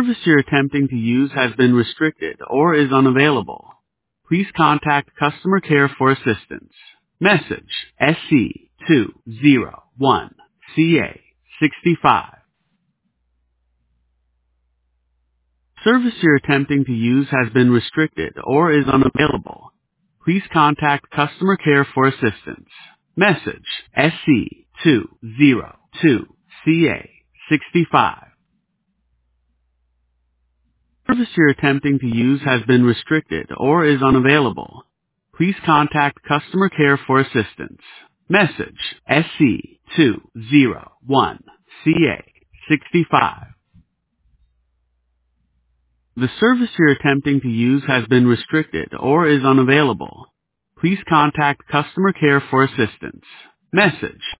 service you're attempting to use has been restricted or is unavailable. Please contact customer care for assistance. Message SC201CA65. Service you're attempting to use has been restricted or is unavailable. Please contact customer care for assistance. Message SC202CA65. Service you're attempting to use has been restricted or is unavailable. Please contact customer care for assistance. Message SC201CA65. The service you're attempting to use has been restricted or is unavailable. Please contact customer care for assistance. Message